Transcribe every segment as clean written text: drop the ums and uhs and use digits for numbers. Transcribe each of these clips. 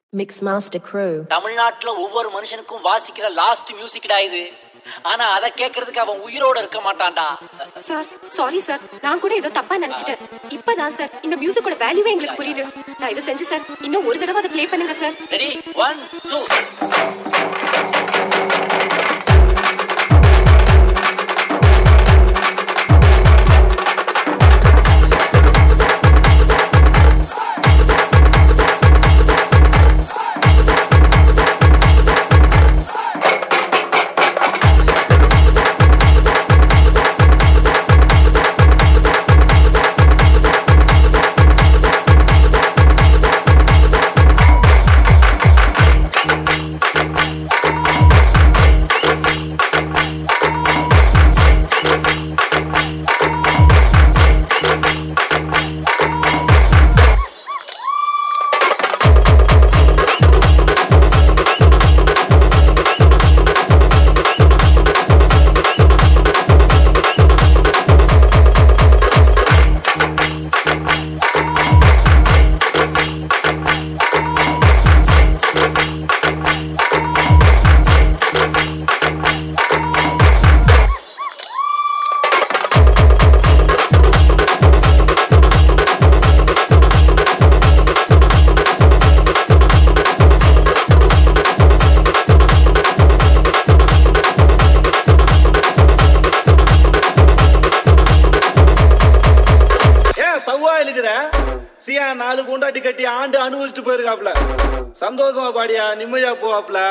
Mix Master Crew. தமிழ்நாட்டுல ஒவ்வொரு மனுஷனுக்கும் வாசிக்கிற லாஸ்ட் மியூசிக்டா இது. ஆனா அத கேக்குறதுக்கு அவன் உயிரோட இருக்க மாட்டான்டா. சார் சாரி சார், நான் கூட ஏதோ தப்பா நினைச்சிட்டேன். இப்பதான் சார் இந்த மியூசிக்கோட வேல்யூவே எங்களுக்கு புரியுது. தயவு செஞ்சு சார் இன்னும் ஒரு தடவை அதை ப்ளே பண்ணுங்க சார். ரெடி 1 2 சியா 4 குண்டாட்டி கட்டி ஆண்டு அனுபவிச்சுட்டு போயிருக்காப்ல. சந்தோஷமா பாடியா, நிம்மதியா போவாப்ல.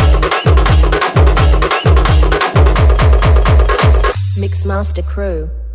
Mix Master Crew.